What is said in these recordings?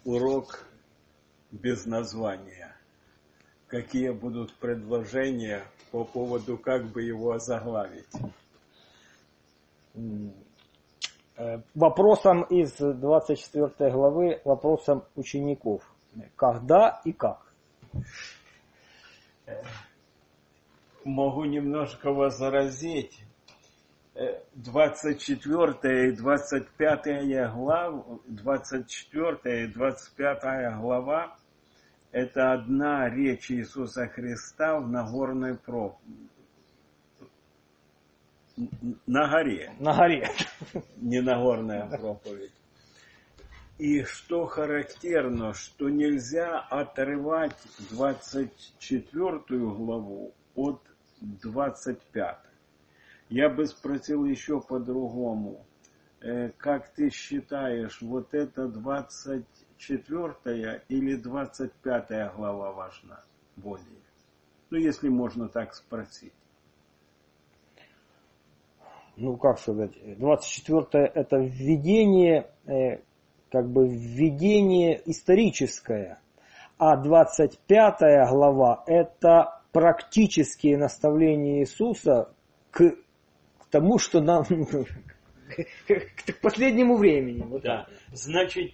урок без названия. Какие будут предложения по поводу, как бы его озаглавить? Вопросом из 24 главы, вопросом учеников. Когда и как? Могу немножко возразить. 24 и 25 глава, 24 и 25 глава – это одна речь Иисуса Христа в Нагорной проповеди. На горе. На горе. Не Нагорная проповедь. И что характерно, что нельзя отрывать 24 главу от 25. Я бы спросил еще по-другому. Как ты считаешь, вот это 24 или 25 глава важна более? Ну, если можно так спросить. Ну, как сказать, 24 это введение, как бы введение историческое, а 25 глава это практические наставления Иисуса к тому, что нам, к последнему времени. Вот да, значит,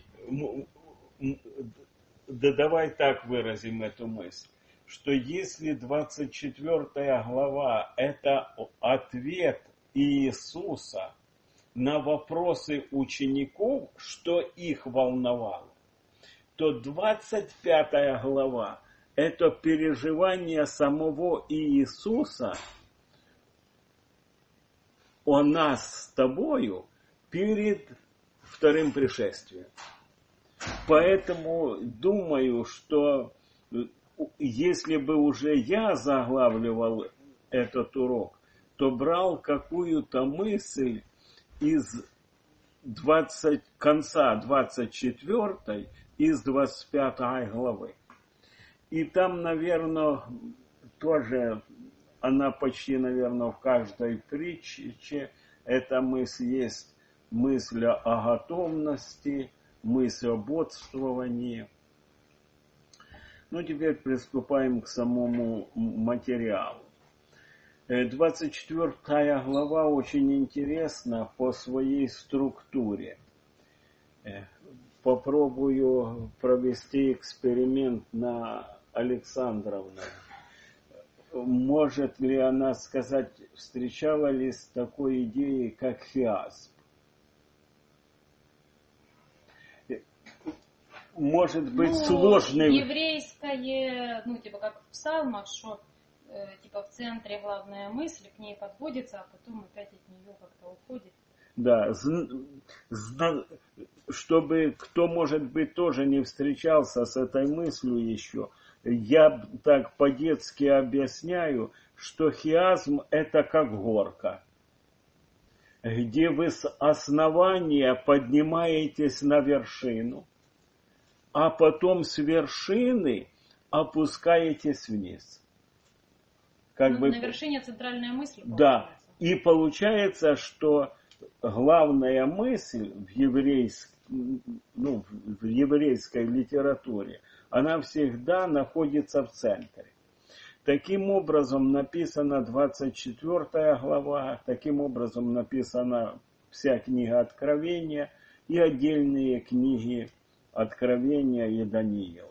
да давай так выразим эту мысль, что если 24 глава это ответ Иисуса на вопросы учеников, что их волновало, то 25 глава это переживание самого Иисуса о нас с тобою перед вторым пришествием. Поэтому думаю, что если бы уже я заглавливал этот урок, то брал какую-то мысль из конца 24 из 25 главы. И там, наверное, тоже она почти, наверное, в каждой притче эта мысль есть, мысль о готовности, мысль о бодствовании. Ну, теперь приступаем к самому материалу. 24 глава очень интересна по своей структуре. Попробую провести эксперимент на Александровной. Может ли она сказать, встречала ли с такой идеей, как хиазм? Может быть, сложный... Еврейское, типа как в псалмах, что типа в центре главная мысль, к ней подводится, а потом опять от нее как-то уходит. Да, чтобы кто, может быть, тоже не встречался с этой мыслью еще, я так по-детски объясняю, что хиазм это как горка, где вы с основания поднимаетесь на вершину, а потом с вершины опускаетесь вниз. На вершине центральная мысль. Да, и получается, что главная мысль в еврейской литературе, она всегда находится в центре. Таким образом написана 24 глава, таким образом написана вся книга Откровения и отдельные книги Откровения и Даниила.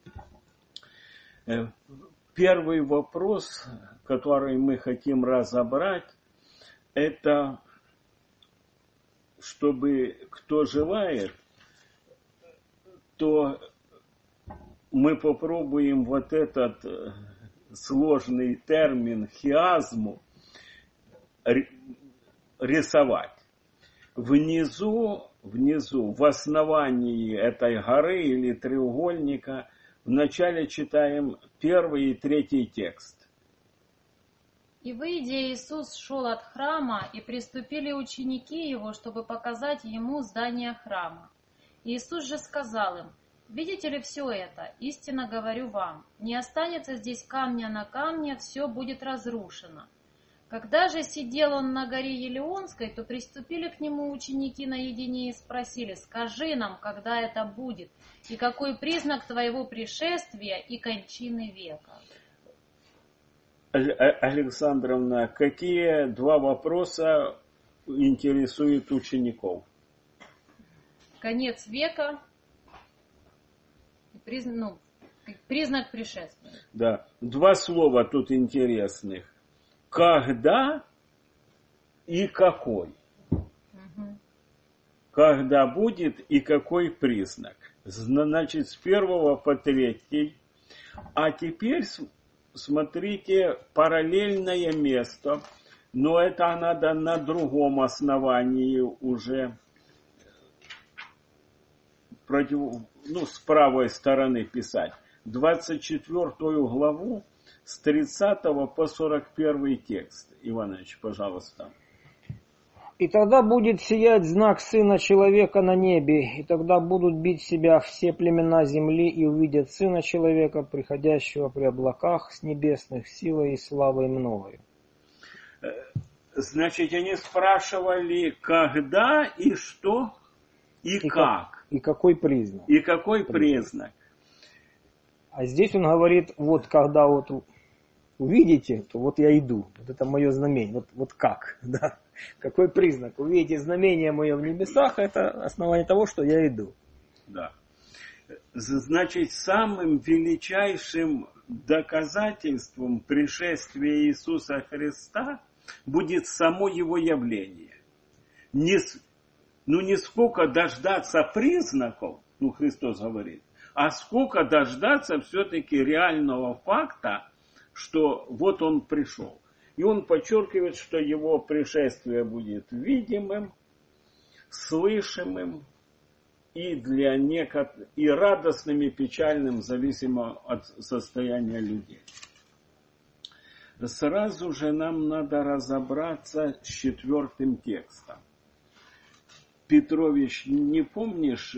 Первый вопрос, который мы хотим разобрать, это чтобы кто желает, то мы попробуем вот этот сложный термин хиазму рисовать. Внизу, в основании этой горы или треугольника, вначале читаем 1 и 3 текст. «И выйдя, Иисус шел от храма, и приступили ученики его, чтобы показать ему здание храма. Иисус же сказал им: видите ли все это? Истинно говорю вам, не останется здесь камня на камне, все будет разрушено. Когда же сидел он на горе Елеонской, то приступили к нему ученики наедине и спросили: «Скажи нам, когда это будет, и какой признак твоего пришествия и кончины века?» Александровна, какие два вопроса интересуют учеников? Конец века и признак пришествия. Да, два слова тут интересных. Когда и какой. Когда будет и какой признак. Значит, с 1 по 3. А теперь смотрите параллельное место. Но это надо на другом основании уже. С правой стороны писать. 24 главу с 30 по 41 текст. Иванович, пожалуйста. «И тогда будет сиять знак Сына Человека на небе, и тогда будут бить себя все племена земли, и увидят Сына Человека, приходящего при облаках с небесных силой и славой многою». Значит, они спрашивали, когда и что, и как. И какой признак. И какой признак. А здесь он говорит, вот когда вот увидите, то вот я иду. Вот это мое знамение. Вот как, да. Какой признак? Увидите знамение мое в небесах, это основание того, что я иду. Да. Значит, самым величайшим доказательством пришествия Иисуса Христа будет само Его явление. Не сколько дождаться признаков, Христос говорит, а сколько дождаться все-таки реального факта, что вот Он пришел. И Он подчеркивает, что Его пришествие будет видимым, слышимым и и радостным, и печальным, зависимо от состояния людей. Сразу же нам надо разобраться с 4 текстом. Петрович, не помнишь,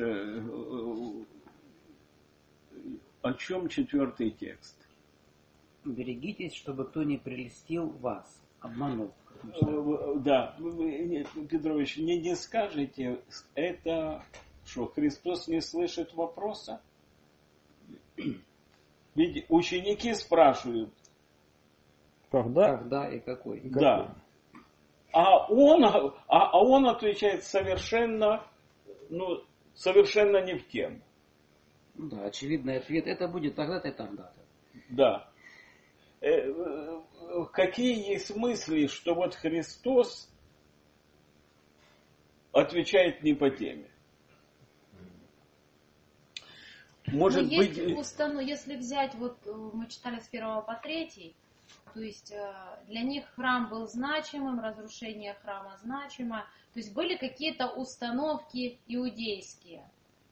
о чем 4 текст? Берегитесь, чтобы кто не прельстил вас, обманув. Да, Петрович, не скажете, это что, Христос не слышит вопроса? Ведь ученики спрашивают. Когда и какой. Да. А он отвечает совершенно не в тему. Да, очевидный ответ. Это будет тогда-то и тогда-то. Да. Какие есть мысли, что вот Христос отвечает не по теме? Может быть... Если взять, мы читали с 1 по 3, то есть для них храм был значимым, разрушение храма значимо, то есть были какие-то установки иудейские.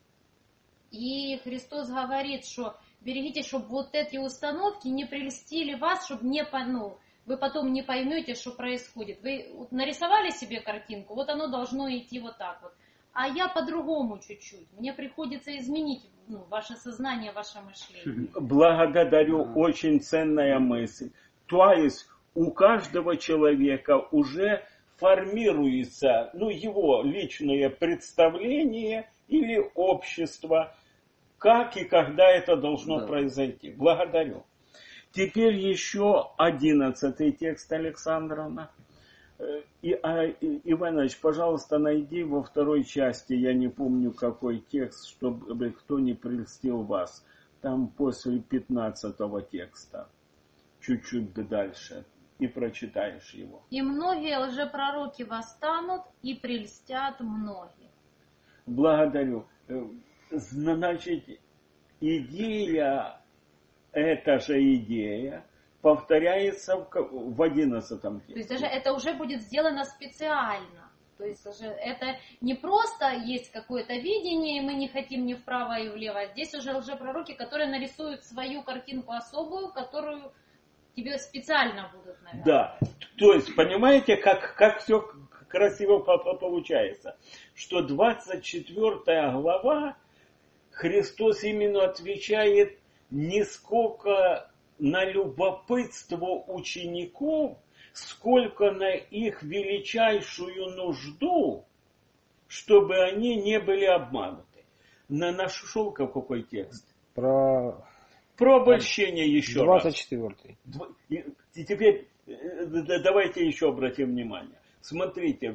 И Христос говорит, что берегитесь, чтобы вот эти установки не прельстили вас, чтобы вы потом не поймете, что происходит. Вы нарисовали себе картинку, вот оно должно идти вот так вот. А я по-другому чуть-чуть. Мне приходится изменить ваше сознание, ваше мышление. Благодарю, очень ценная мысль. То есть у каждого человека уже формируется его личное представление или общество, как и когда это должно произойти. Благодарю. Теперь еще 11 текст, Александровна. Иванович, пожалуйста, найди во второй части, я не помню какой текст, чтобы кто не прельстил вас. Там после 15 текста. Чуть-чуть дальше. И прочитаешь его. «И многие лжепророки восстанут и прельстят многих». Благодарю. Значит, идея, эта же идея, повторяется в 11 тексте. То есть даже это уже будет сделано специально. То есть уже это не просто есть какое-то видение, и мы не хотим ни вправо и влево. Здесь уже лжепророки, которые нарисуют свою картинку особую, которую тебе специально будут, наверное. Да, то есть, понимаете, как все красиво получается, что 24 глава Христос именно отвечает не сколько на любопытство учеников, сколько на их величайшую нужду, чтобы они не были обмануты. Нашел какой текст? Про обольщение еще 24-й. раз. И теперь давайте еще обратим внимание. Смотрите,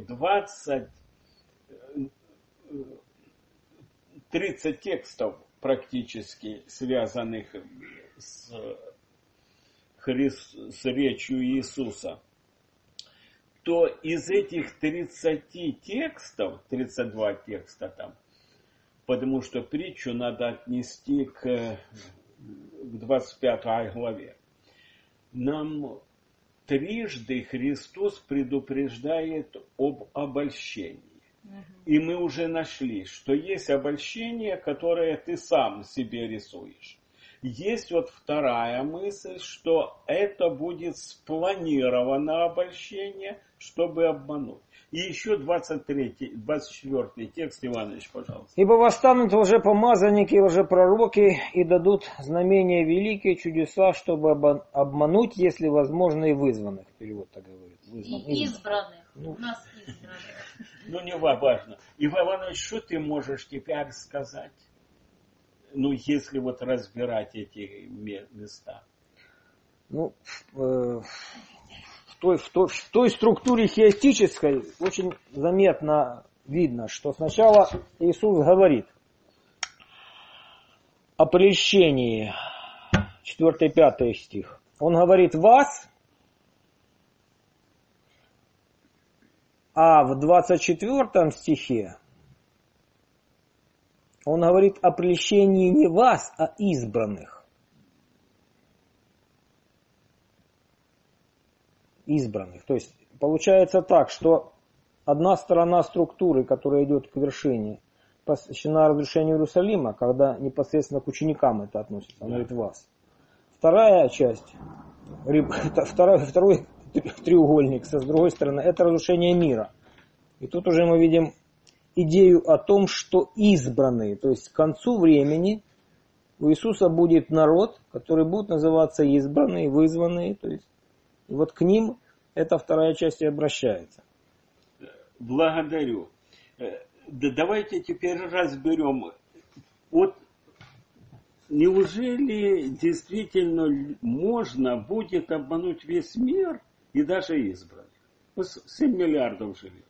30 текстов практически связанных с речью Иисуса, то из этих 30 текстов, 32 текста там, потому что притчу надо отнести к 25 главе, нам трижды Христос предупреждает об обольщении. И мы уже нашли, что есть обольщение, которое ты сам себе рисуешь. Есть вот вторая мысль, что это будет спланированное обольщение, чтобы обмануть. И еще 24 текст, Иванович, пожалуйста. «Ибо восстанут лжепомазанники и лжепророки, и дадут знамения великие, чудеса, чтобы обмануть, если возможно, и вызванных». Перевод так говорит. И избранных. У нас избранных. Ну, не важно. Иванович, что ты можешь теперь сказать? Ну, если вот разбирать эти места. Ну, в той структуре хиастической очень заметно видно, что сначала Иисус говорит о прельщении, 4-5 стих. Он говорит «вас», а в 24 стихе он говорит о прельщении не вас, а избранных. Избранных. То есть получается так, что одна сторона структуры, которая идет к вершине, посвящена разрушению Иерусалима, когда непосредственно к ученикам это относится, он говорит вас. Вторая часть, второй треугольник, с другой стороны, это разрушение мира. И тут уже мы видим идею о том, что избранные, то есть к концу времени у Иисуса будет народ, который будет называться избранные, вызванные, то есть и вот к ним эта вторая часть и обращается. Благодарю. Давайте теперь разберем. Вот неужели действительно можно будет обмануть весь мир и даже избранных? 7 миллиардов живет.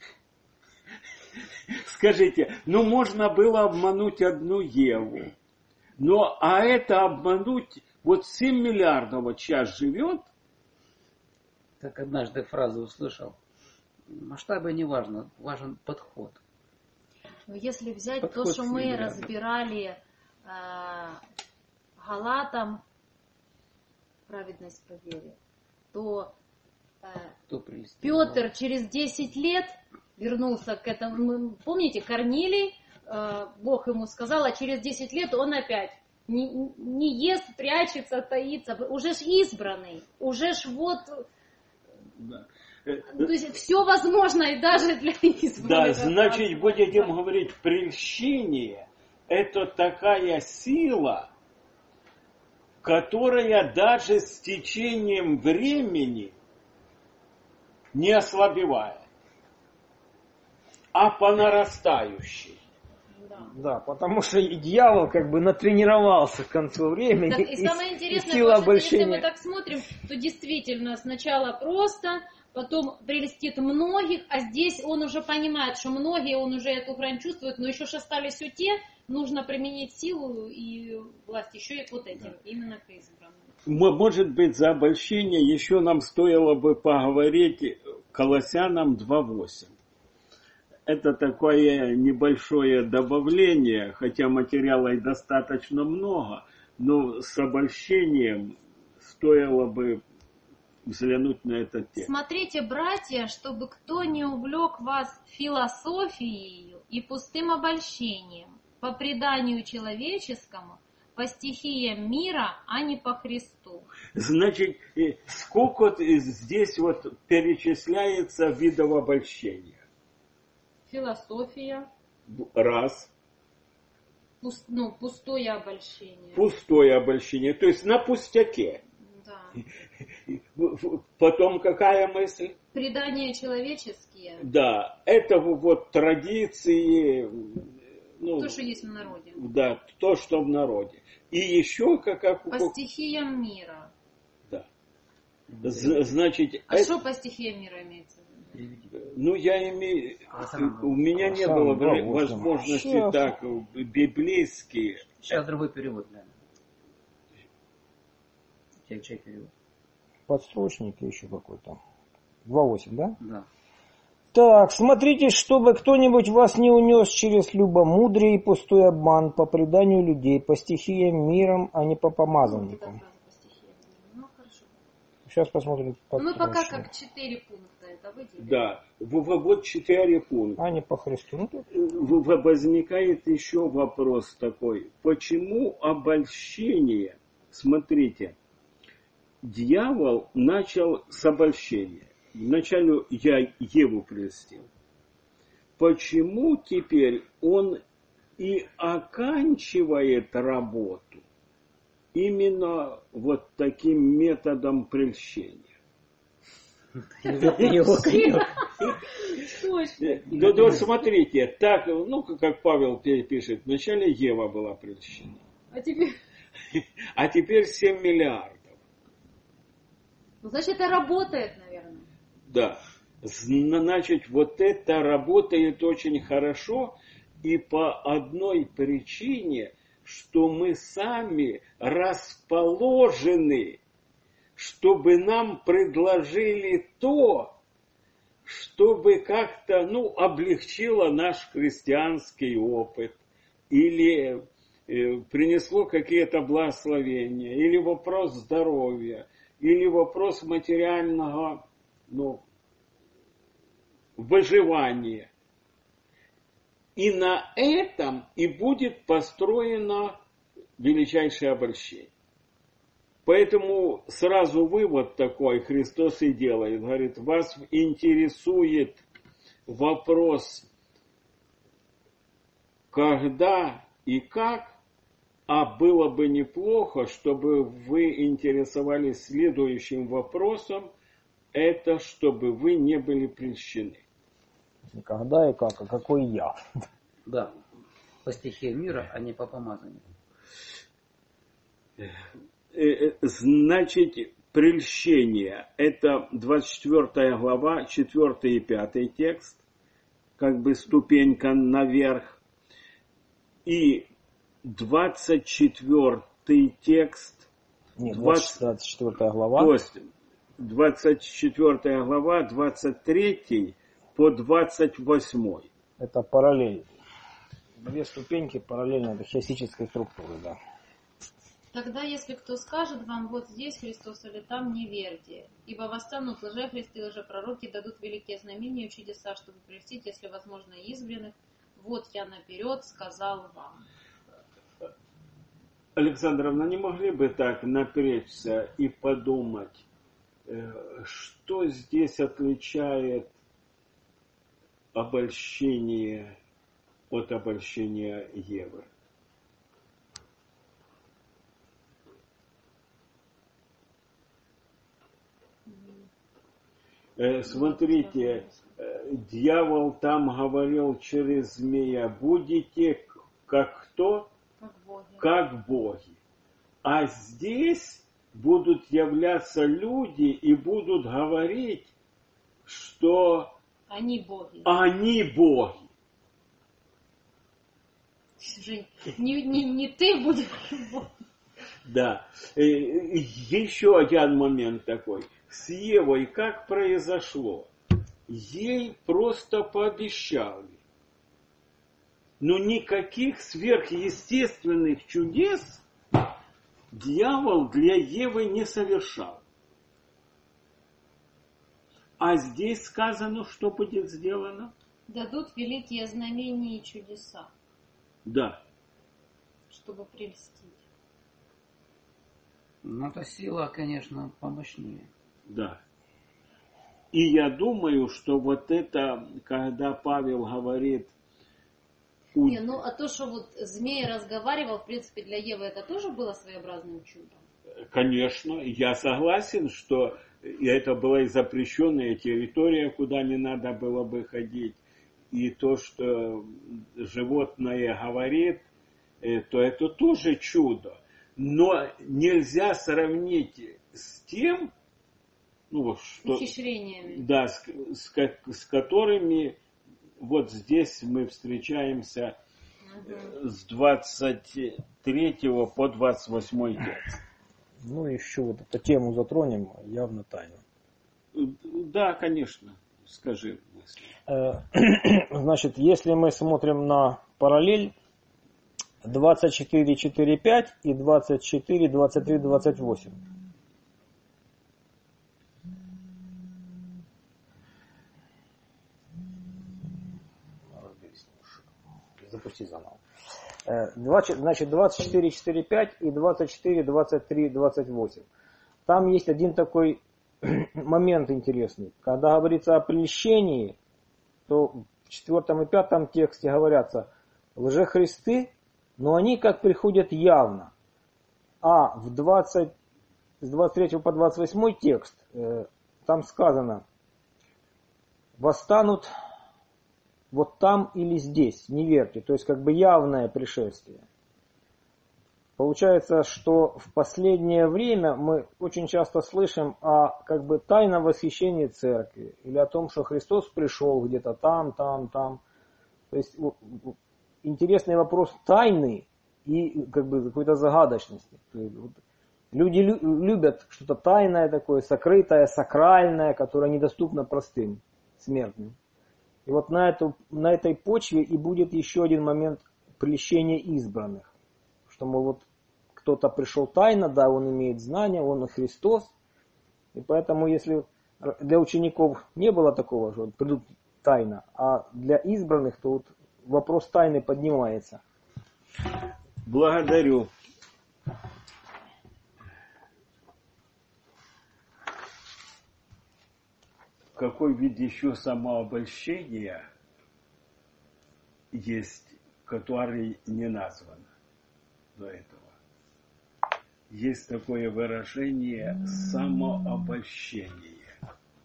Скажите, ну можно было обмануть одну Еву, а это обмануть, вот 7 миллиардов вот сейчас живет. Как однажды фразу услышал, масштабы не важно, важен подход. Если взять Подход то, что мы миллиарда. разбирали Галатам, праведность по вере, то Кто прелестил Петр вас? через 10 лет вернулся к этому. Помните, Корнилий, Бог ему сказал, а через 10 лет он опять не ест, прячется, таится. Уже ж избранный, уже ж вот... Да. То есть все возможно и даже для избранных. Да, значит, будем говорить, прельщение – это такая сила, которая даже с течением времени не ослабевает, а по нарастающей. Да, потому что и дьявол как бы натренировался к концу времени. Так, и самое интересное, сила потому что если обольщения. мы так смотрим, то действительно сначала просто, потом прелестит многих, а здесь он уже понимает, что многие, он уже эту грань чувствует, но еще ж остались у те, нужно применить силу и власть еще и вот этим, именно к избранным. Может быть, за обольщение еще нам стоило бы поговорить Колоссянам 2:8. Это такое небольшое добавление, хотя материала и достаточно много, но с обольщением стоило бы взглянуть на этот текст. Смотрите, братья, чтобы кто не увлек вас философией и пустым обольщением, по преданию человеческому, по стихиям мира, а не по Христу. Значит, сколько здесь вот перечисляется видов обольщения? Философия, Раз. пустое обольщение. Пустое обольщение, то есть на пустяке. Потом какая мысль? Предания человеческие, Да, это вот традиции, ну, то, что есть в народе. да, то, что в народе. И еще как По стихиям мира. да. Значит, А что по стихиям мира имеется в виду? ну, я имею... Александр, У меня не Александр, было да, возможности Сейчас. так библейские. Сейчас другой перевод, глянь. Чай перевод. Подстрочник и еще какой-то. 2.8, да? Да. Так, смотрите, чтобы кто-нибудь вас не унес через любомудрие и пустой обман по преданию людей, по стихиям мирам, а не по Вот эта помазанникам. фраза по стихиям. Ну, хорошо. Сейчас посмотрим. Мы пока подстрочник. как 4 пункта это выделили. Да, вот 4 пункта. А не по Христу. Ну, тут Возникает еще вопрос такой. Почему обольщение? Смотрите, дьявол начал с обольщения. Вначале я Еву прельстил. Почему теперь он и оканчивает работу именно вот таким методом прельщения? Его конек. Точно. Да, вот смотрите, так, ну, как Павел пишет, вначале Ева была прельщена, А теперь... а теперь 7 миллиардов. Ну, значит, это работает, наверное. Да, значит, вот это работает очень хорошо, и по одной причине, что мы сами расположены, чтобы нам предложили то, чтобы как-то, ну, облегчило наш христианский опыт, или принесло какие-то благословения, или вопрос здоровья, или вопрос материального, ну, выживания. И на этом и будет построено величайшее обольщение. Поэтому сразу вывод такой Христос и делает. Говорит, вас интересует вопрос, когда и как, а было бы неплохо, чтобы вы интересовались следующим вопросом, это чтобы вы не были прельщены. когда и как, а какой я. Да. По стихиям мира, а не по помазанию. Значит, прельщение, это 24 глава, 4 и 5 текст, как бы ступенька наверх, и 24 текст, Нет, 24 глава. то есть 24 глава, 23 по 28. Это параллель. Две ступеньки параллельно до хиастической структуры, да. Тогда, если кто скажет вам, вот здесь Христос или там, не верьте. Ибо восстанут лжехристы и лжепророки, дадут великие знамения и чудеса, чтобы прельстить, если возможно, избранных. Вот я наперед сказал вам. Александровна, не могли бы так напрячься и подумать, что здесь отличает обольщение от обольщения Евы? Смотрите, дьявол там говорил через змея, будете как кто? Как боги. Как боги. А здесь будут являться люди и будут говорить, что Они боги. они боги. Жень, не ты будешь бог. Да. Еще один момент такой. С Евой как произошло? Ей просто пообещали. Но никаких сверхъестественных чудес дьявол для Евы не совершал. А здесь сказано, что будет сделано? Дадут великие знамения и чудеса, Да. чтобы прельстить. Ну, эта сила, конечно, помощнее. Да. И я думаю, что вот это, когда Павел говорит... Не, а то, что вот змей разговаривал, в принципе, для Евы это тоже было своеобразным чудом. Конечно, я согласен, что это была и запрещенная территория, куда не надо было бы ходить. И то, что животное говорит, то это тоже чудо. Но нельзя сравнить с тем, ну, что, Ухищрениями. да, с которыми вот здесь мы встречаемся с 23 по 28 текст. Ну, еще вот эту тему затронем, явно тайну. Да, конечно, скажи. Значит, если мы смотрим на параллель 24.4.5 и 24.23.28. Запусти заново. Значит, 24.4.5 и 24.23.28. Там есть один такой момент интересный. Когда говорится о прельщении, то в 4 и 5 тексте говорятся лжехристы, но они как приходят явно. А с 23 по 28 текст там сказано: восстанут вот там или здесь, не верьте. То есть как бы явное пришествие. Получается, что в последнее время мы очень часто слышим о как бы тайном восхищении церкви или о том, что Христос пришел где-то там. То есть интересный вопрос тайны и как бы какой-то загадочности. Люди любят что-то тайное такое, сокрытое, сакральное, которое недоступно простым смертным. И вот на этой почве и будет еще один момент прельщения избранных. Что, мол, вот кто-то пришел тайно, да, он имеет знания, он и Христос. И поэтому, если для учеников не было такого, что придут тайно, а для избранных, то вот вопрос тайны поднимается. Благодарю. Какой вид еще самообольщения есть, который не назван до этого? Есть такое выражение самообольщение.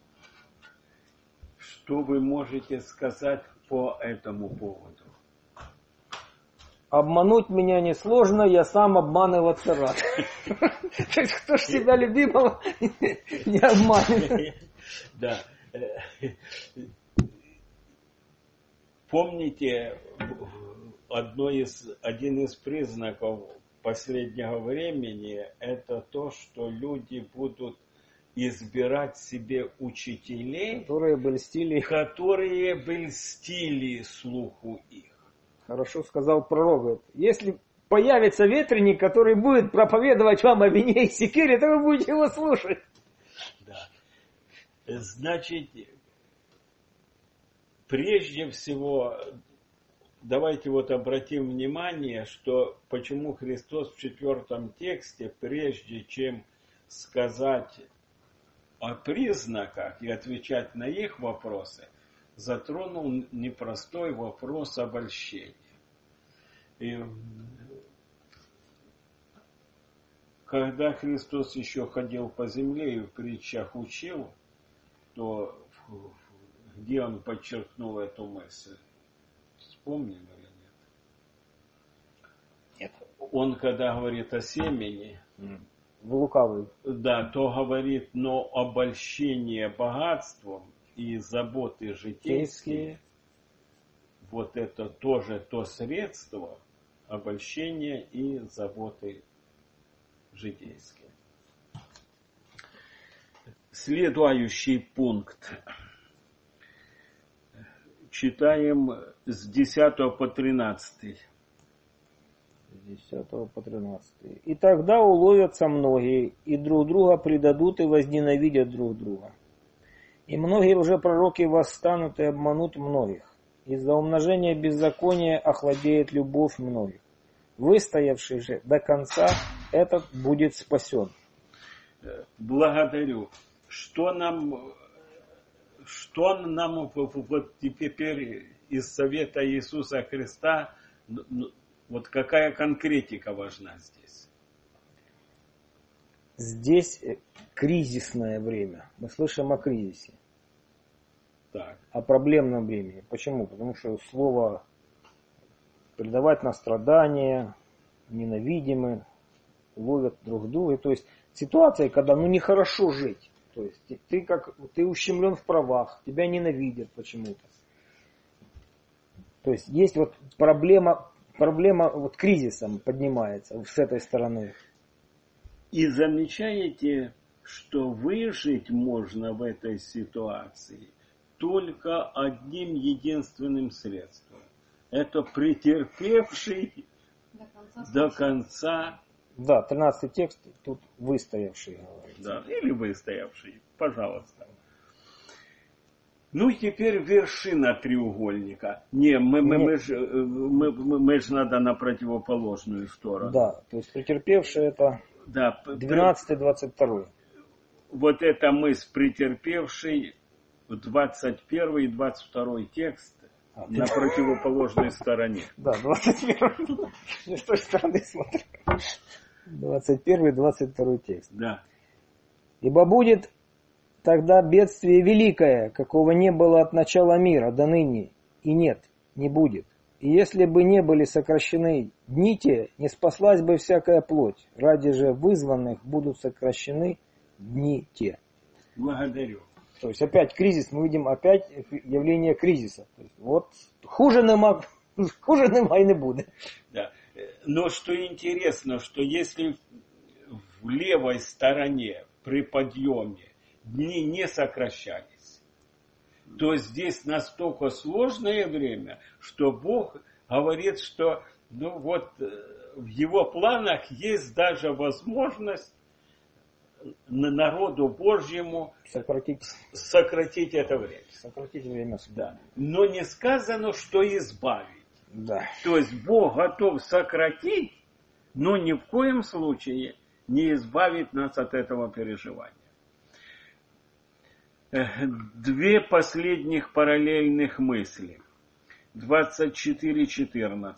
Что вы можете сказать по этому поводу? Обмануть меня несложно, я сам обманываться рад. То есть кто ж себя любимого не обманет? Да. Помните, один из признаков последнего времени это то, что люди будут избирать себе учителей, которые бы льстили слуху их. Хорошо сказал пророк. Если появится ветреник, который будет проповедовать вам о вине и секире, то вы будете его слушать. Да. Значит, прежде всего, давайте вот обратим внимание, что почему Христос в 4 тексте, прежде чем сказать о признаках и отвечать на их вопросы, затронул непростой вопрос обольщения. И когда Христос еще ходил по земле и в притчах учил, то где он подчеркнул эту мысль? Вспомнили или нет? Нет. Он, когда говорит о семени, лукавый, да, то говорит, но обольщение богатством и заботы житейские, вот это тоже то средство обольщения и заботы житейские. Следующий пункт. Читаем с 10 по 13. С 10 по 13. «И тогда уловятся многие, и друг друга предадут, и возненавидят друг друга. И многие лжепророки восстанут и обманут многих. Из-за умножения беззакония охладеет любовь многих. Выстоявший же до конца, этот будет спасен». Благодарю. Что нам вот теперь из совета Иисуса Христа, вот какая конкретика важна здесь? Здесь кризисное время. Мы слышим о кризисе, Так. о проблемном времени. Почему? Потому что слово предавать на страдания, ненавидимы, ловят друг друга. То есть ситуация, когда нехорошо жить. То есть ты ущемлен в правах, тебя ненавидят почему-то. То есть есть вот проблема вот кризисом поднимается с этой стороны. И замечаете, что выжить можно в этой ситуации только одним единственным средством. Это претерпевший до конца. Да, 13 текст тут выстоявший говорится. Да, или выстоявший, пожалуйста. Ну и теперь вершина треугольника. Не, мы же надо на противоположную сторону. Да, то есть претерпевший это Да, 12-22. Вот это мысль претерпевший, 21 и 22 текст на противоположной стороне. Да, 21. Не с той стороны смотрю. 21 и 22 текст. Да. Ибо будет тогда бедствие великое, какого не было от начала мира до ныне, и нет, не будет. И если бы не были сокращены дни те, не спаслась бы всякая плоть. Ради же вызванных будут сокращены дни те. Благодарю. То есть опять кризис, мы видим опять явление кризиса. То есть, вот хуже нема и не будет. Да. Но что интересно, что если в левой стороне при подъеме дни не сокращались, то здесь настолько сложное время, что Бог говорит, что в его планах есть даже возможность народу Божьему сократить это время. Сократить время суда. Да. Но не сказано, что избавить. Да. То есть Бог готов сократить, но ни в коем случае не избавить нас от этого переживания. Две последних параллельных мысли. 24:14.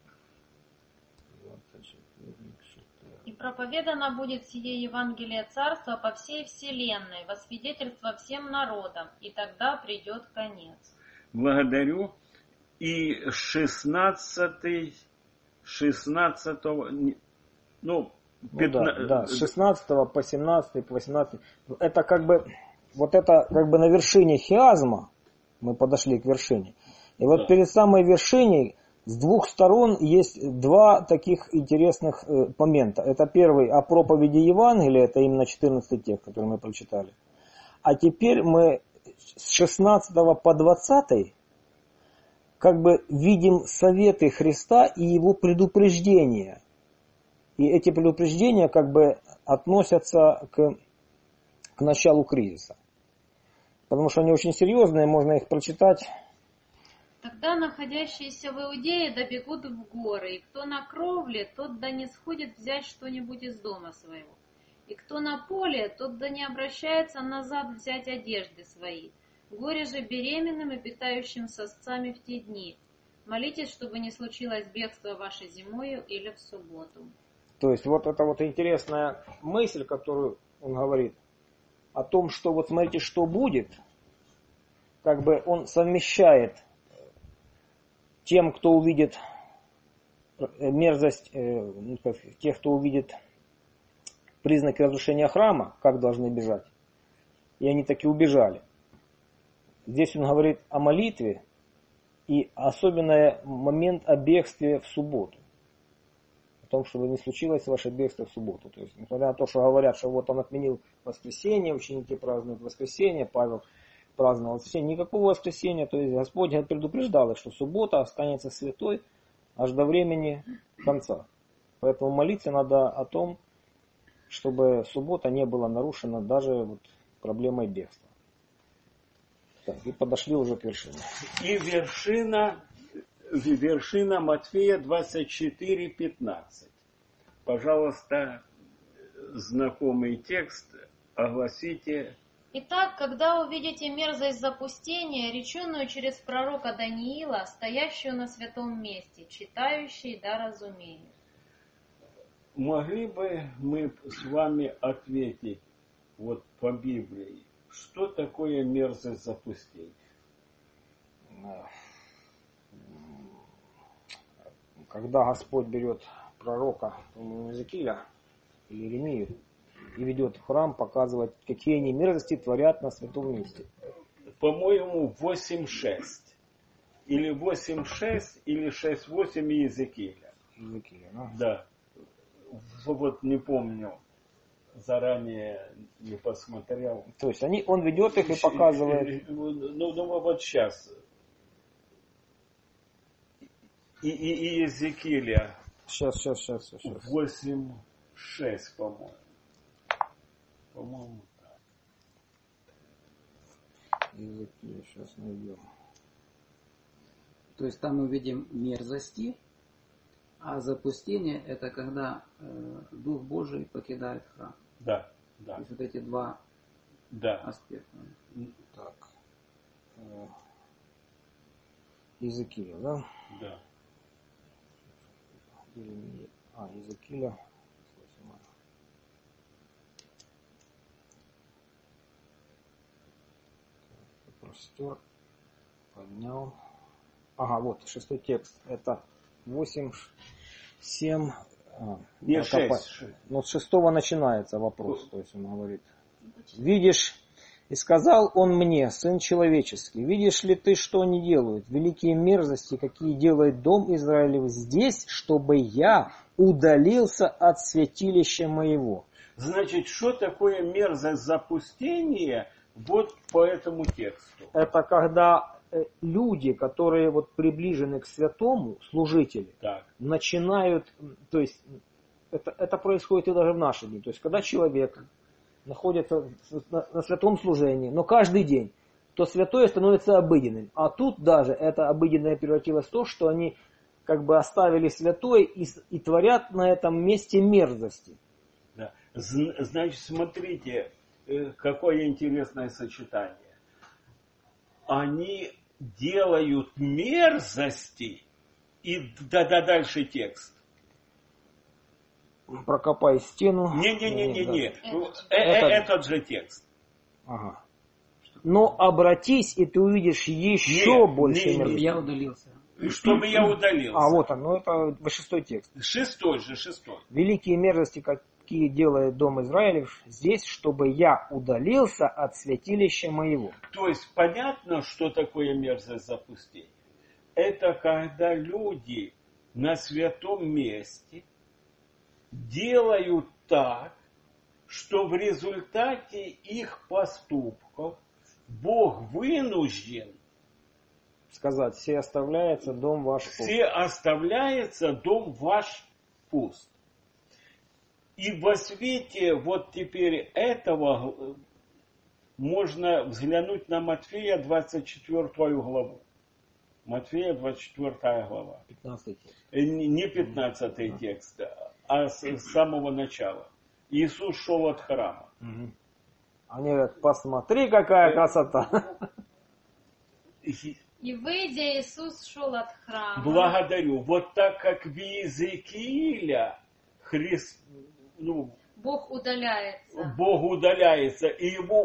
И проповедано будет сие Евангелие Царства по всей вселенной, во свидетельство всем народам, и тогда придет конец. Благодарю. И 16, с 16 по 17, по 18. Это как бы на вершине хиазма, мы подошли к вершине. И вот перед самой вершиной с двух сторон есть два таких интересных момента. Это первый о проповеди Евангелия, это именно 14 текст, который мы прочитали. А теперь мы с 16 по 20 как бы видим советы Христа и его предупреждения. И эти предупреждения как бы относятся к началу кризиса. Потому что они очень серьезные, можно их прочитать. Тогда находящиеся в Иудее добегут в горы, и кто на кровле, тот да не сходит взять что-нибудь из дома своего. И кто на поле, тот да не обращается назад взять одежды свои. Горе же беременным и питающим сосцами в те дни. Молитесь, чтобы не случилось бегство ваше зимою или в субботу. То есть вот это вот интересная мысль, которую он говорит, о том, что вот смотрите, что будет, как бы он совмещает тем, кто увидит мерзость, тех, кто увидит признаки разрушения храма, как должны бежать. И они таки убежали. Здесь он говорит о молитве и особенно момент о бегстве в субботу. О том, чтобы не случилось ваше бегство в субботу. То есть, несмотря на то, что говорят, что вот он отменил воскресенье, ученики празднуют воскресенье, Павел праздновал воскресенье, никакого воскресенья. То есть Господь предупреждал их, что суббота останется святой аж до времени конца. Поэтому молиться надо о том, чтобы суббота не была нарушена даже вот проблемой бегства. Так, и подошли уже к вершине. И вершина Матфея 24:15. Пожалуйста, знакомый текст, огласите. Итак, когда увидите мерзость запустения, реченную через пророка Даниила, стоящую на святом месте, читающий да разумеет. могли бы мы с вами ответить вот по Библии, что такое мерзость запустения? Когда Господь берет пророка Иезекииля или Иеремию и ведет в храм показывать, какие они мерзости творят на святом месте. По-моему, 8.6. Или 8.6, или 6.8 Иезекииля. Иезекииля, да? Да. Вот не помню. Заранее не посмотрел. То есть он ведет их и показывает. Ну вот сейчас. И Иезекииля. Сейчас. 8.6, по-моему. По-моему, так. Иезекииля, сейчас найдем. То есть там мы видим мерзости, а запустение это когда Дух Божий покидает храм. Да. То есть вот эти два аспекта. Так. Иезекииля, да? Да. Иезекииля. Простер. Поднял. Ага, вот, 6 текст. Это 8, 7... Не 6. Но с 6 начинается вопрос. То есть он говорит. Видишь, и сказал он мне, сын человеческий, видишь ли ты, что они делают? Великие мерзости, какие делает дом Израилев здесь, чтобы я удалился от святилища моего. Значит, что такое мерзость запустения вот по этому тексту? Это когда люди, которые вот приближены к святому, служители, начинают, то есть это происходит и даже в наши дни. То есть когда человек находится на святом служении, но каждый день, то святое становится обыденным. А тут даже это обыденное превратилось в то, что они как бы оставили святое и творят на этом месте мерзости. Да. Значит, смотрите, какое интересное сочетание. Они делают мерзости, и дальше текст. Прокопай стену. Не. Этот же текст. Ага. Но обратись, и ты увидишь еще больше мерзости. Я удалился. Чтобы я удалился. А вот он, это 6 текст. 6. Великие мерзости, какие делает дом Израилев здесь, чтобы я удалился от святилища моего. То есть понятно, что такое мерзость запустения? Это когда люди на святом месте делают так, что в результате их поступков Бог вынужден сказать, все оставляется дом ваш пуст. Все оставляется дом ваш пуст. И во свете вот теперь этого можно взглянуть на Матфея 24 главу. Матфея 24 глава. 15 текст. Не 15 текст, а с самого начала. Иисус шел от храма. Угу. Они говорят, посмотри, какая красота. И выйдя, Иисус шел от храма. Благодарю. Вот так как в Иезекииля Бог удаляется. Бог удаляется, и ему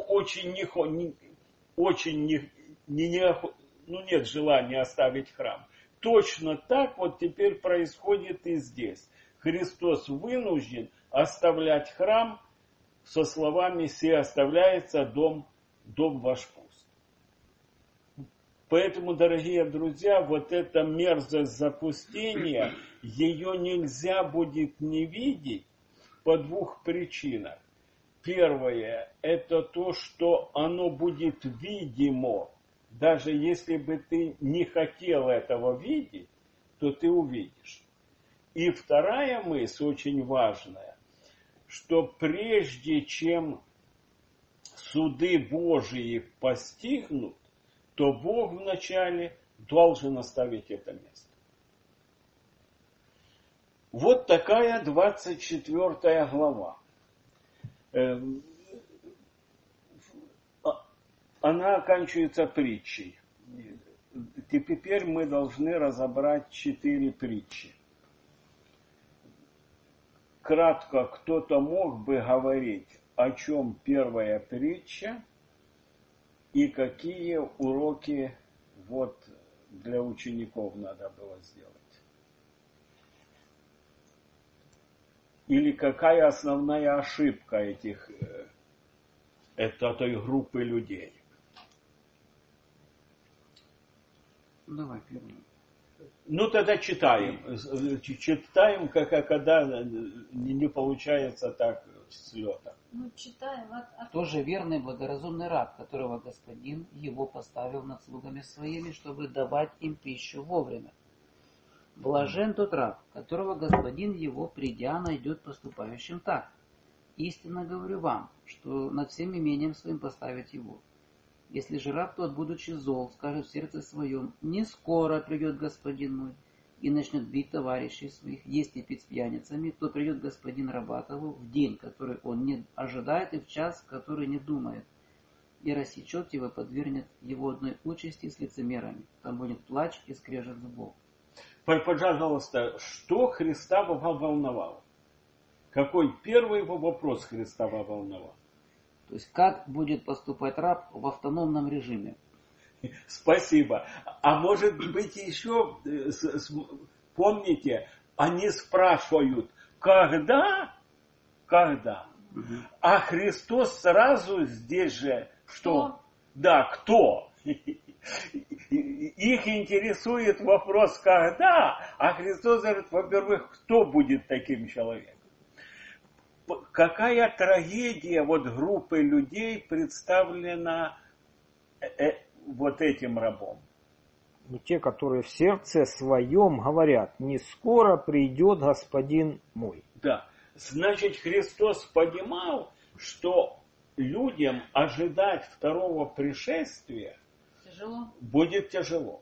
нет желания оставить храм. Точно так вот теперь происходит и здесь. Христос вынужден оставлять храм со словами «Се оставляется дом ваш пуст». Поэтому, дорогие друзья, вот эта мерзость запустения, ее нельзя будет не видеть по 2 причинах. Первое, это то, что оно будет видимо. Даже если бы ты не хотел этого видеть, то ты увидишь. И вторая мысль, очень важная, что прежде чем суды Божии постигнут, то Бог вначале должен оставить это место. Вот такая 24 глава. Она оканчивается притчей. Теперь мы должны разобрать 4 притчи. кратко кто-то мог бы говорить, о чем первая притча и какие уроки вот для учеников надо было сделать? Или какая основная ошибка этой группы людей? Давай первый. Ну, тогда читаем. Читаем, когда не получается так с лета. Ну, читаем. Тоже верный благоразумный раб, которого господин его поставил над слугами своими, чтобы давать им пищу вовремя. Блажен тот раб, которого господин его, придя, найдет поступающим так. Истинно говорю вам, что над всем имением своим поставить его. Если же раб тот, будучи зол, скажет в сердце своем, не скоро придет господин мой, и начнет бить товарищей своих, есть и пить с пьяницами, то придет господин раба того в день, который он не ожидает, и в час, который не думает, и рассечет его, подвергнет его одной участи с лицемерами. Там будет плач и скрежет зубов. Пожалуйста, что Христа волновало? Какой первый его вопрос Христа волновал? То есть, как будет поступать раб в автономном режиме? Спасибо. А может быть еще, помните, они спрашивают, когда? Когда? Угу. А Христос сразу здесь же, что? Да, кто? Их интересует вопрос, когда, а Христос говорит, во-первых, кто будет таким человеком? Какая трагедия вот группы людей представлена вот этим рабом? Те, которые в сердце своем говорят, не скоро придет господин мой. Да, значит, Христос понимал, что людям ожидать второго пришествия будет тяжело.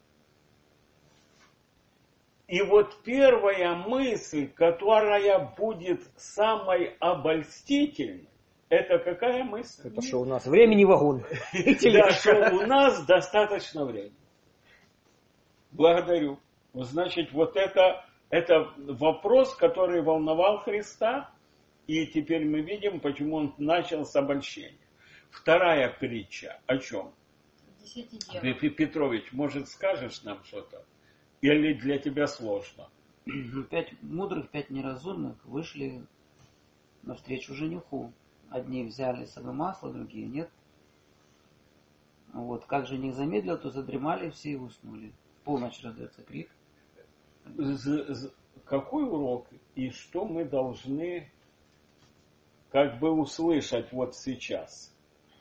И вот первая мысль, которая будет самой обольстительной, это какая мысль? Это что у нас времени вагон. Да, что у нас достаточно времени. Благодарю. Значит, вот это вопрос, который волновал Христа, и теперь мы видим, почему он начал с обольщения. Вторая притча о чем? Петрович, может, скажешь нам что-то? Или для тебя сложно? 5 мудрых, 5 неразумных вышли навстречу жениху. Одни взяли с собой масло, другие нет. Вот. Как жених замедлил, то задремали все и уснули. В полночь раздается крик. Какой урок и что мы должны как бы услышать вот сейчас?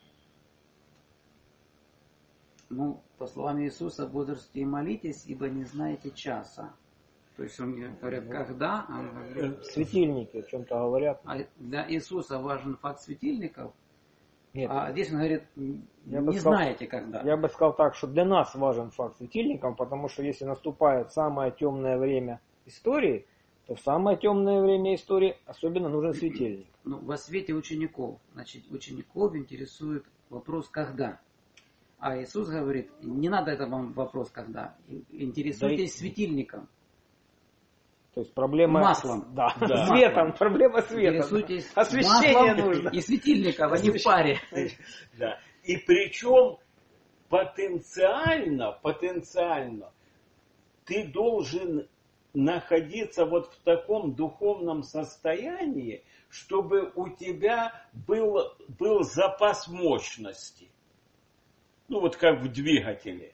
Ну, по словам Иисуса, бодрствуйте и молитесь, ибо не знаете часа. То есть он говорит, когда? Светильники о чем-то говорят. А для Иисуса важен факт светильников. Нет. А здесь он говорит, не знаете когда. Я бы сказал так, что для нас важен факт светильников, потому что если наступает самое темное время истории, то в самое темное время истории особенно нужен светильник. Ну, во свете учеников. Значит, учеников интересует вопрос «когда?». А Иисус говорит, не надо это вам вопрос «когда?». Интересуйтесь светильником. То есть проблема... Маслом. Да. Светом. Проблема света. Интересуйтесь освещение нужно. И светильником, а не в паре. Да. И причем потенциально ты должен находиться вот в таком духовном состоянии, чтобы у тебя был запас мощности. Ну вот как в двигателе.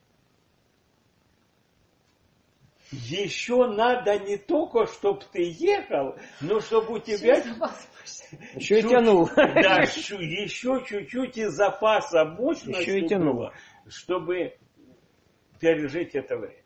Еще надо не только, чтобы ты ехал, но чтобы у тебя... Еще и тянул. Да, еще чуть-чуть из запаса мощности еще и тянуло, чтобы пережить это время.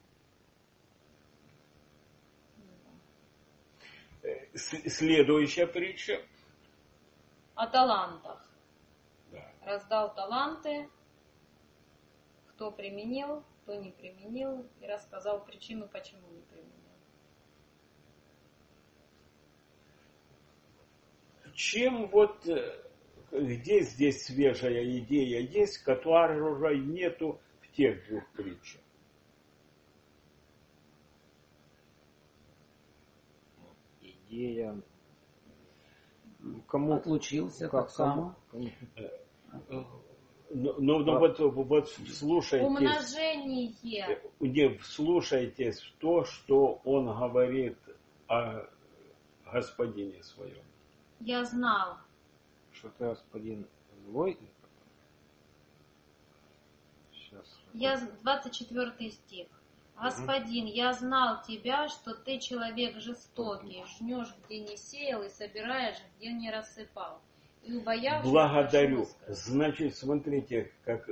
Следующая притча. О талантах. Да. Раздал таланты, кто применил, кто не применил, и рассказал причину, почему не применил. Чем вот, где здесь свежая идея есть, которой нету в тех двух притчах? Идея Кому отлучился, как так само. Вот слушайте. Умножение. Не вслушайтесь в то, что он говорит о господине своем. Я знал. Что ты, господин, злой? Сейчас. 24 стих. Господин, я знал тебя, что ты человек жестокий, жнешь, где не сеял, и собираешь, где не рассыпал. И убоявшись, Благодарю. прошу вас. Значит, смотрите,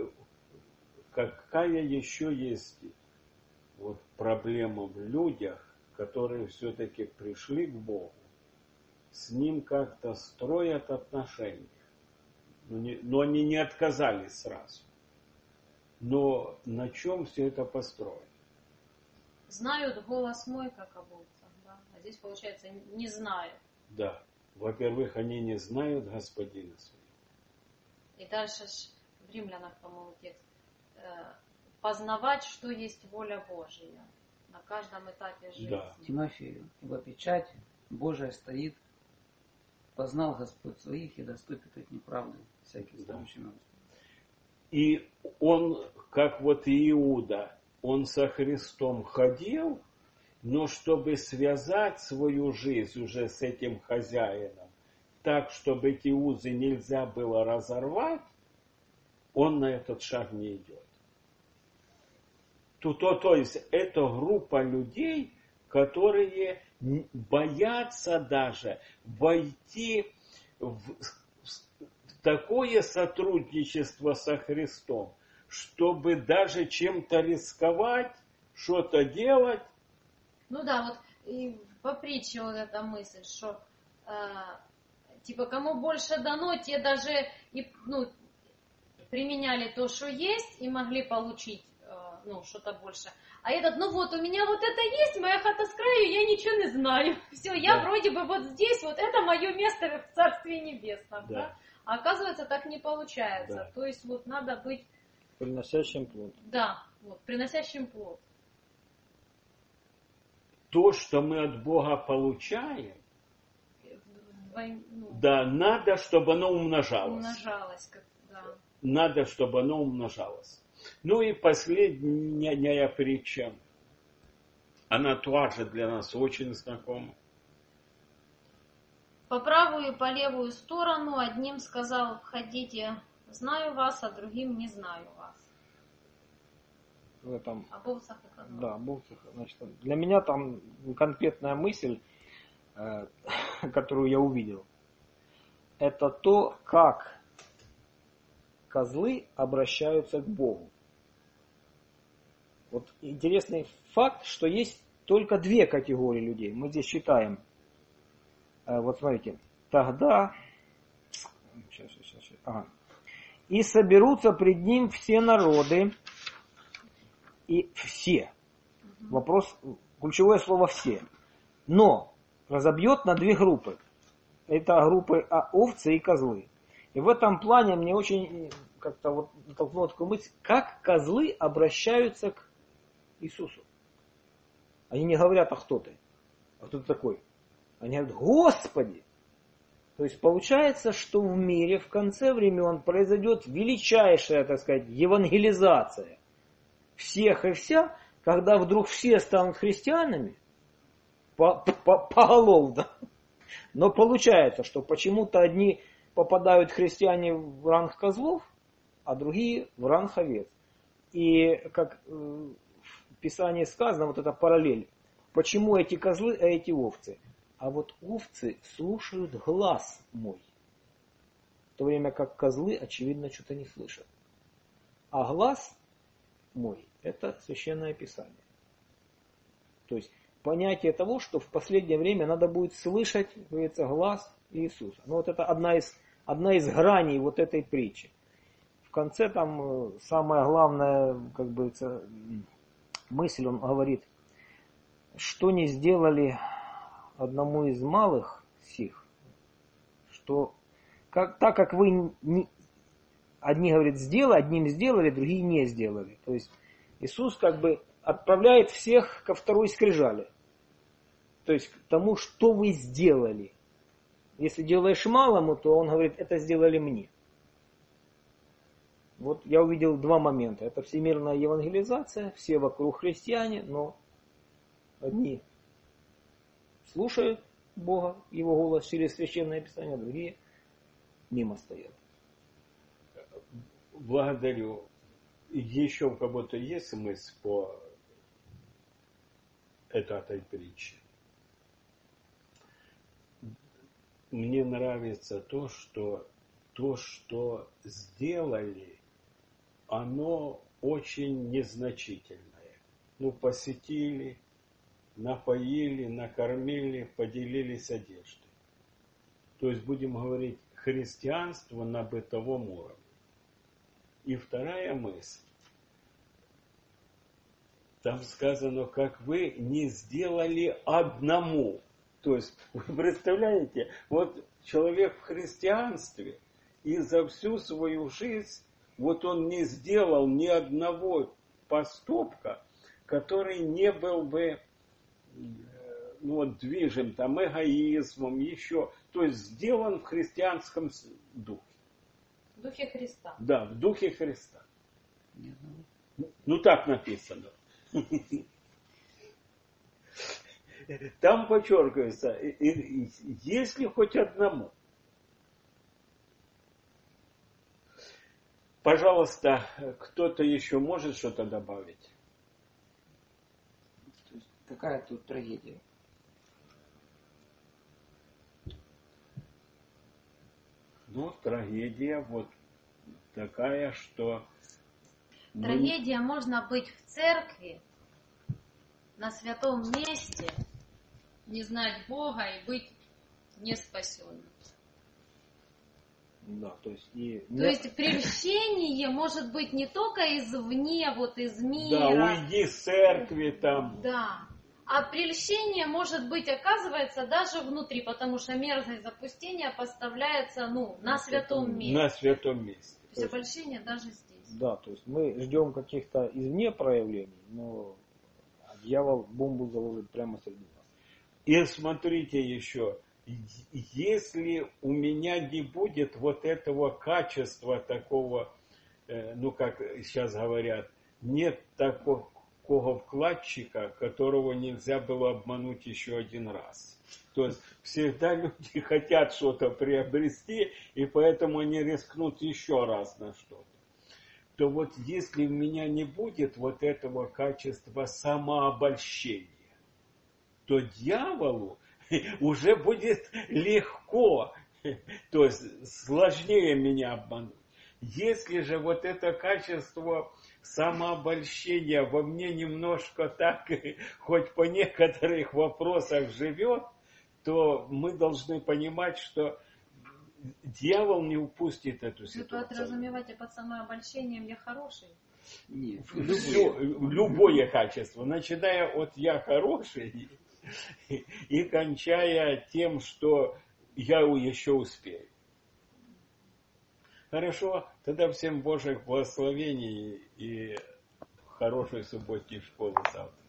какая еще есть вот проблема в людях, которые все-таки пришли к Богу, с Ним как-то строят отношения. Но они не отказались сразу. Но на чем все это построено? Знают голос мой, как обувцам, да? А здесь, получается, не знают. Да. Во-первых, они не знают господина своего. И дальше ж в Римлянах, по-моему, текст. Познавать, что есть воля Божия на каждом этапе жизни. Да. Тимофею, ибо печать Божия стоит, познал Господь своих и доступит от неправды всякий стоящий на Господь. И он, как вот Иуда, он со Христом ходил, но чтобы связать свою жизнь уже с этим хозяином, так, чтобы эти узы нельзя было разорвать, он на этот шаг не идет. То есть это группа людей, которые боятся даже войти в такое сотрудничество со Христом, чтобы даже чем-то рисковать, что-то делать. Ну да, вот и по притче вот эта мысль, что типа кому больше дано, те даже применяли то, что есть, и могли получить что-то больше. А этот, вот у меня вот это есть, моя хата с краю, я ничего не знаю. Все, я вроде бы вот здесь, вот это мое место в Царстве Небесном. Да. Да? А оказывается, так не получается. Да. То есть вот надо быть... Приносящим плод. Да, приносящим плод. То, что мы от Бога получаем, да, надо, чтобы оно умножалось. Умножалось, да. Надо, чтобы оно умножалось. Ну и последняя притча. Она тоже для нас очень знакома. По правую и по левую сторону одним сказал: входите, знаю вас, а другим не знаю вас. В этом, об овцах и козлах. Да, об овцах. Значит, для меня там конкретная мысль, которую я увидел, это то, как козлы обращаются к Богу. Вот интересный факт, что есть только две категории людей. Мы здесь читаем. Вот смотрите. Тогда... Сейчас. Ага. И соберутся пред ним все народы. И все. Вопрос, ключевое слово «все». Но разобьет на две группы. Это группы овцы и козлы. И в этом плане мне очень как-то вот натолкнула такую мысль, как козлы обращаются к Иисусу. Они не говорят: а кто ты? А кто ты такой? Они говорят: Господи! То есть получается, что в мире в конце времен произойдет величайшая, так сказать, евангелизация всех и вся, когда вдруг все станут христианами, поголовно. Но получается, что почему-то одни попадают христиане в ранг козлов, а другие в ранг овец. И как в Писании сказано, вот эта параллель. Почему эти козлы, а эти овцы? А вот овцы слушают глас мой. В то время как козлы, очевидно, что-то не слышат. А глас мой — это Священное Писание. То есть понятие того, что в последнее время надо будет слышать, говорится, глас Иисуса. Ну вот это одна из граней вот этой притчи. В конце там самая главная, как бы, мысль, он говорит: что не сделали одному из малых сих, что так как вы одни, говорит, одним сделали, другие не сделали. То есть Иисус как бы отправляет всех ко второй скрижали. То есть к тому, что вы сделали. Если делаешь малому, то он говорит, это сделали мне. Вот я увидел два момента. Это всемирная евангелизация, все вокруг христиане, но одни слушают Бога, Его голос через Священное Писание, другие мимо стоят. Благодарю. Еще у кого-то есть мысль по этой притче? Мне нравится то, что сделали, оно очень незначительное. Посетили, напоили, накормили, поделились одеждой. То есть, будем говорить, христианство на бытовом уровне. И вторая мысль. Там сказано, как вы не сделали одному. То есть, вы представляете, вот человек в христианстве, и за всю свою жизнь, вот он не сделал ни одного поступка, который не был бы движим там эгоизмом, еще. То есть, сделан в христианском духе. В духе Христа. Да, в духе Христа. Так написано. Там подчеркивается, если хоть одному. Пожалуйста, кто-то еще может что-то добавить? То есть, какая тут трагедия? Трагедия вот такая, что... Трагедия можно быть в церкви, на святом месте, не знать Бога и быть не спасенным. Да, то есть прельщение может быть не только извне, из мира. Да, уйди с церкви там. Да. А прельщение может быть, оказывается, даже внутри, потому что мерзость запустения поставляется, на святом месте. На святом месте. То есть обольщение даже здесь. Да, то есть мы ждем каких-то извне проявлений, но дьявол бомбу заложит прямо среди нас. И смотрите еще, если у меня не будет вот этого качества такого, как сейчас говорят, нет такого вкладчика, которого нельзя было обмануть еще один раз. То есть всегда люди хотят что-то приобрести, и поэтому они рискнут еще раз на что-то. То вот если у меня не будет вот этого качества самообольщения, то дьяволу уже будет легко, то есть сложнее меня обмануть. Если же вот это качество самообольщения во мне немножко так, хоть по некоторых вопросах живет, то мы должны понимать, что дьявол не упустит эту ситуацию. Вы подразумеваете под самообольщением «я хороший»? Нет. Любое качество, начиная от «я хороший» и кончая тем, что я еще успею. Хорошо, тогда всем Божьих благословений и хорошей субботней школы завтра.